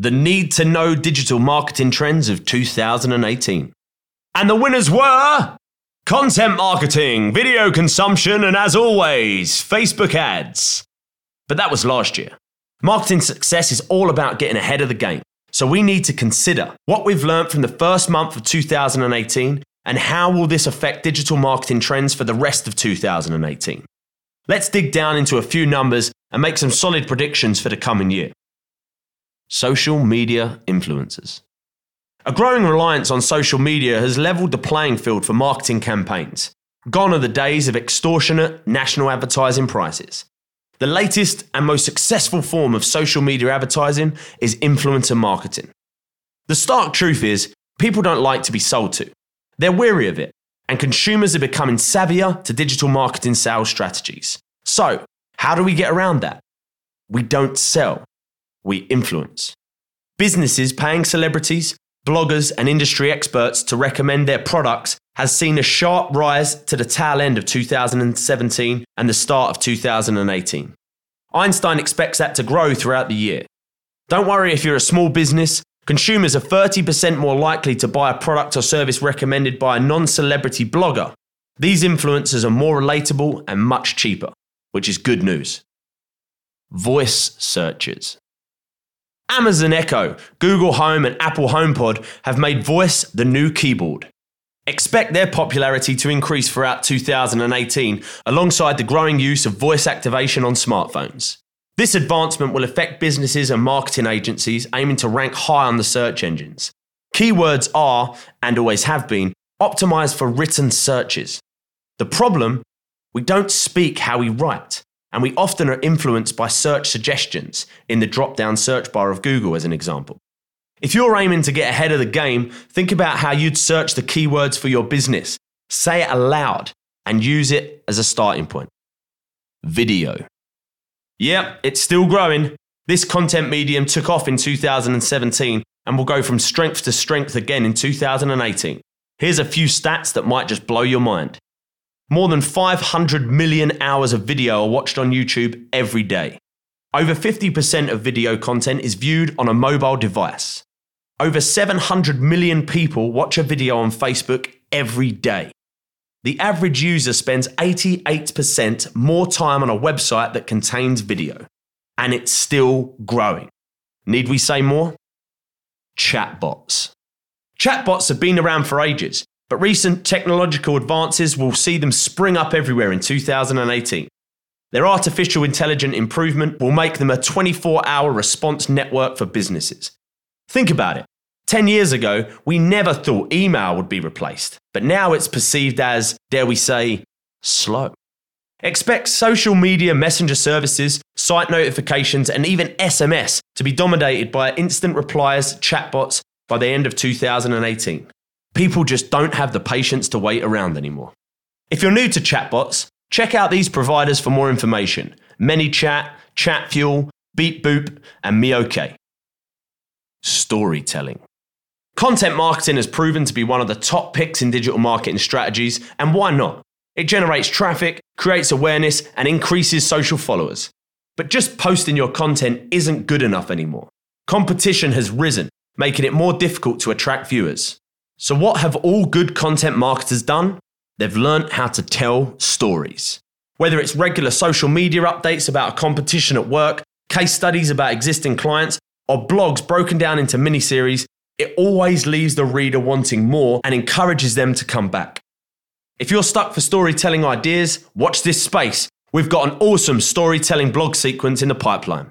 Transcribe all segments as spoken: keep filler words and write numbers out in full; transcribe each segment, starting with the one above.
the need-to-know digital marketing trends of two thousand eighteen. And the winners were content marketing, video consumption, and as always, Facebook ads. But that was last year. Marketing success is all about getting ahead of the game. So we need to consider what we've learned from the first month of two thousand eighteen and how will this affect digital marketing trends for the rest of two thousand eighteen. Let's dig down into a few numbers and make some solid predictions for the coming year. Social media influencers. A growing reliance on social media has leveled the playing field for marketing campaigns. Gone are the days of extortionate national advertising prices. The latest and most successful form of social media advertising is influencer marketing. The stark truth is, people don't like to be sold to. They're weary of it, and consumers are becoming savvier to digital marketing sales strategies. So, how do we get around that? We don't sell, we influence. Businesses paying celebrities, bloggers, and industry experts to recommend their products has seen a sharp rise to the tail end of two thousand seventeen and the start of two thousand eighteen. Einstein expects that to grow throughout the year. Don't worry if you're a small business, consumers are thirty percent more likely to buy a product or service recommended by a non-celebrity blogger. These influencers are more relatable and much cheaper, which is good news. Voice searches. Amazon Echo, Google Home, and Apple HomePod have made voice the new keyboard. Expect their popularity to increase throughout two thousand eighteen alongside the growing use of voice activation on smartphones. This advancement will affect businesses and marketing agencies aiming to rank high on the search engines. Keywords are, and always have been, optimized for written searches. The problem? We don't speak how we write, and we often are influenced by search suggestions in the drop-down search bar of Google as an example. If you're aiming to get ahead of the game, think about how you'd search the keywords for your business. Say it aloud and use it as a starting point. Video. Yep, it's still growing. This content medium took off in two thousand seventeen and will go from strength to strength again in two thousand eighteen. Here's a few stats that might just blow your mind. More than five hundred million hours of video are watched on YouTube every day. Over fifty percent of video content is viewed on a mobile device. Over seven hundred million people watch a video on Facebook every day. The average user spends eighty-eight percent more time on a website that contains video. And it's still growing. Need we say more? Chatbots. Chatbots have been around for ages, but recent technological advances will see them spring up everywhere in two thousand eighteen. Their artificial intelligence improvement will make them a twenty-four hour response network for businesses. Think about it. Ten years ago, we never thought email would be replaced, but now it's perceived as, dare we say, slow. Expect social media messenger services, site notifications, and even S M S to be dominated by instant replies, chatbots by the end of two thousand eighteen. People just don't have the patience to wait around anymore. If you're new to chatbots, check out these providers for more information. ManyChat, Chatfuel, BeatBoop, and MeOK. Storytelling. Content marketing has proven to be one of the top picks in digital marketing strategies, and why not? It generates traffic, creates awareness, and increases social followers. But just posting your content isn't good enough anymore. Competition has risen, making it more difficult to attract viewers. So what have all good content marketers done? They've learned how to tell stories. Whether it's regular social media updates about a competition at work, case studies about existing clients, or blogs broken down into mini-series, it always leaves the reader wanting more and encourages them to come back. If you're stuck for storytelling ideas, watch this space. We've got an awesome storytelling blog sequence in the pipeline.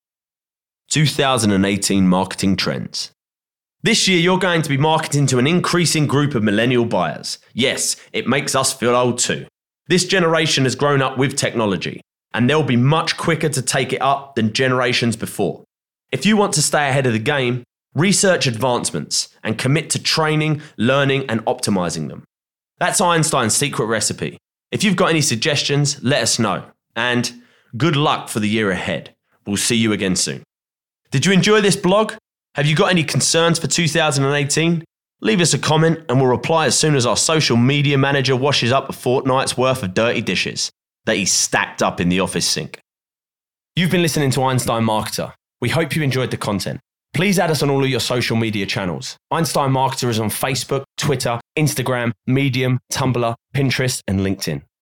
two thousand eighteen marketing trends. This year, you're going to be marketing to an increasing group of millennial buyers. Yes, it makes us feel old too. This generation has grown up with technology, and they'll be much quicker to take it up than generations before. If you want to stay ahead of the game, research advancements and commit to training, learning, and optimizing them. That's Einstein's secret recipe. If you've got any suggestions, let us know. And good luck for the year ahead. We'll see you again soon. Did you enjoy this blog? Have you got any concerns for two thousand eighteen? Leave us a comment and we'll reply as soon as our social media manager washes up a fortnight's worth of dirty dishes that he's stacked up in the office sink. You've been listening to Einstein Marketer. We hope you enjoyed the content. Please add us on all of your social media channels. Einstein Marketer is on Facebook, Twitter, Instagram, Medium, Tumblr, Pinterest, and LinkedIn.